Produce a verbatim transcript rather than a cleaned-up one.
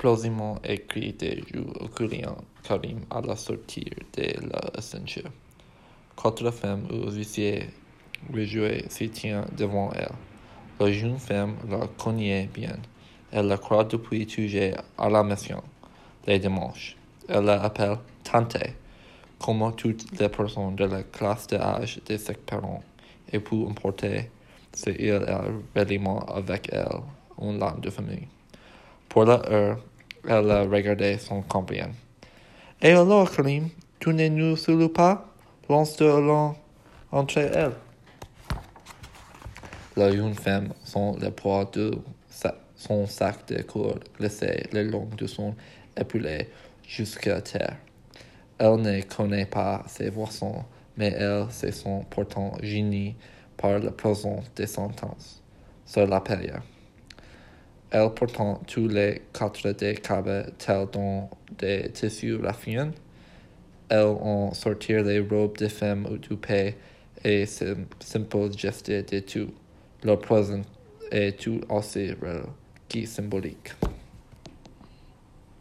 plausible écrit des jours occurrent Karim à la sortie de la ceinture. Quatre femmes ou officiers rejoués se tiennent devant elle. La jeune femme la connaît bien. Elle la croit depuis toujours à la mission, les dimanches. Elle l'appelle Tante, comme toutes les personnes de la classe d'âge de ses parents, et peu importe si il est réellement avec elle un lien de famille. Pour la heure, elle a regardé son compagnon. Et alors, Karim, tu ne nous salues pas? Lance-t-elle entre elles. La jeune femme sent le poids de sa- son sac de cour glisser le long de son épaulé jusqu'à terre. Elle ne connaît pas ses voisins, mais elle se sent pourtant gênée par la présence des sentences sur la période. Elle portant tous les quatre des câbles tels dans des tissus raffinés. Elle en sortir les robes de femmes occupées et ce simple geste de tout. Leur présence est tout aussi réel que symbolique.